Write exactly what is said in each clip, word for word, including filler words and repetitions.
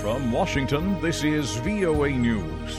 From Washington, this is V O A News.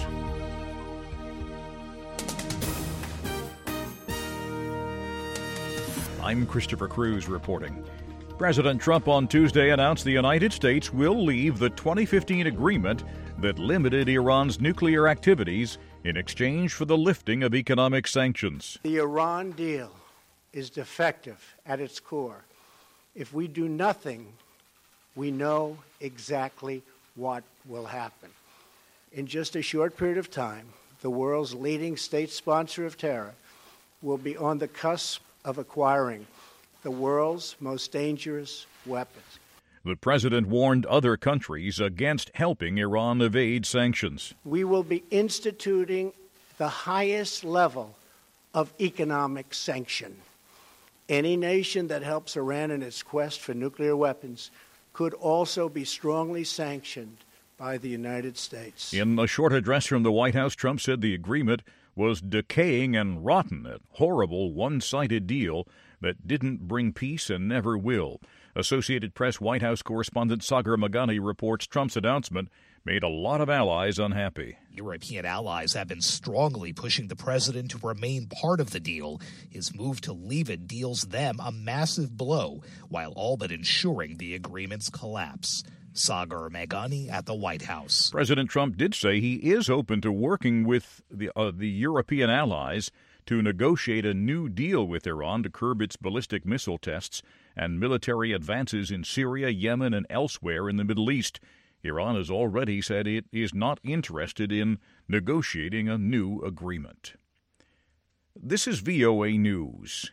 I'm Christopher Cruz reporting. President Trump on Tuesday announced the United States will leave the twenty fifteen agreement that limited Iran's nuclear activities in exchange for the lifting of economic sanctions. The Iran deal is defective at its core. If we do nothing, we know exactly what will happen. In just a short period of time, the world's leading state sponsor of terror will be on the cusp of acquiring the world's most dangerous weapons. The president warned other countries against helping Iran evade sanctions. We will be instituting the highest level of economic sanction. Any nation that helps Iran in its quest for nuclear weapons could also be strongly sanctioned by the United States. In a short address from the White House, Trump said the agreement was decaying and rotten, a horrible one-sided deal that didn't bring peace and never will. Associated Press White House correspondent Sagar Meghani reports Trump's announcement made a lot of allies unhappy. European allies have been strongly pushing the president to remain part of the deal. His move to leave it deals them a massive blow, while all but ensuring the agreement's collapse. Sagar Meghani at the White House. President Trump did say he is open to working with the, uh, the European allies to negotiate a new deal with Iran to curb its ballistic missile tests and military advances in Syria, Yemen, and elsewhere in the Middle East. Iran has already said it is not interested in negotiating a new agreement. This is V O A News.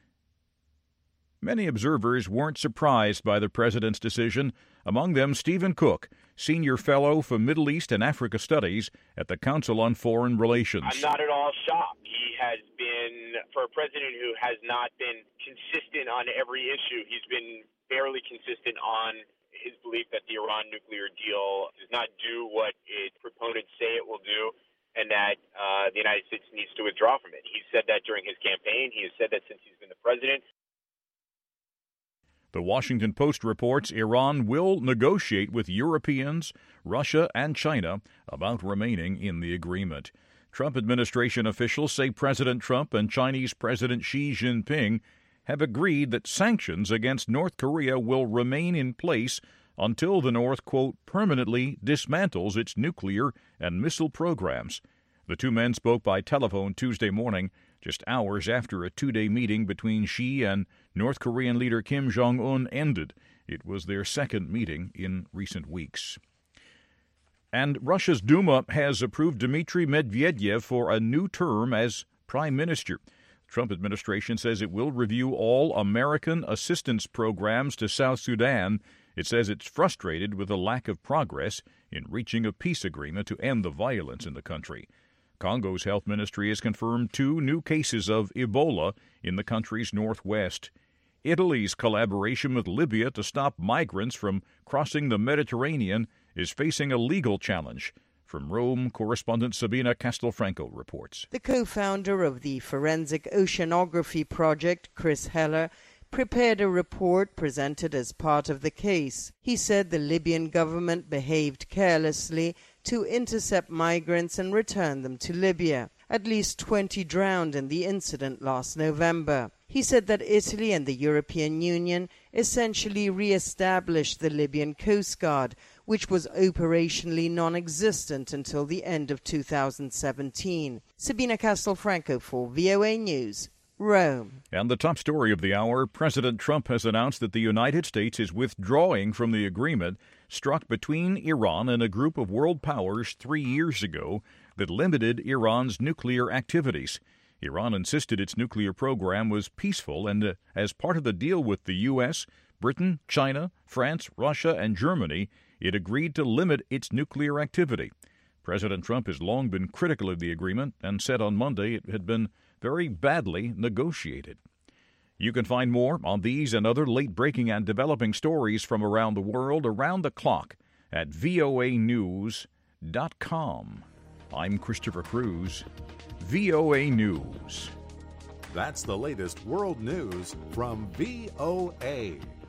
Many observers weren't surprised by the president's decision, among them Stephen Cook, senior fellow for Middle East and Africa Studies at the Council on Foreign Relations. I'm not at all shocked. He has been, for a president who has not been consistent on every issue, he's been fairly consistent on his belief that the Iran nuclear deal does not do what its proponents say it will do, and that uh, the United States needs to withdraw from it. He said that during his campaign. He has said that since he's been the president. The Washington Post reports Iran will negotiate with Europeans, Russia, and China about remaining in the agreement. Trump administration officials say President Trump and Chinese President Xi Jinping have agreed that sanctions against North Korea will remain in place until the North, quote, permanently dismantles its nuclear and missile programs. The two men spoke by telephone Tuesday morning, just hours after a two-day meeting between Xi and North Korean leader Kim Jong-un ended. It was their second meeting in recent weeks. And Russia's Duma has approved Dmitry Medvedev for a new term as prime minister. The Trump administration says it will review all American assistance programs to South Sudan. It says it's frustrated with the lack of progress in reaching a peace agreement to end the violence in the country. Congo's health ministry has confirmed two new cases of Ebola in the country's northwest. Italy's collaboration with Libya to stop migrants from crossing the Mediterranean is facing a legal challenge. From Rome, correspondent Sabina Castelfranco reports. The co-founder of the Forensic Oceanography Project, Chris Heller, prepared a report presented as part of the case. He said the Libyan government behaved carelessly to intercept migrants and return them to Libya. At least twenty drowned in the incident last November. He said that Italy and the European Union essentially re-established the Libyan Coast Guard, which was operationally non-existent until the end of two thousand seventeen. Sabina Castelfranco for V O A News, Rome. And the top story of the hour, President Trump has announced that the United States is withdrawing from the agreement struck between Iran and a group of world powers three years ago that limited Iran's nuclear activities. Iran insisted its nuclear program was peaceful, and uh, as part of the deal with the U S, Britain, China, France, Russia, and Germany, it agreed to limit its nuclear activity. President Trump has long been critical of the agreement and said on Monday it had been very badly negotiated. You can find more on these and other late-breaking and developing stories from around the world around the clock at V O A news dot com. I'm Christopher Cruz, V O A News. That's the latest world news from V O A.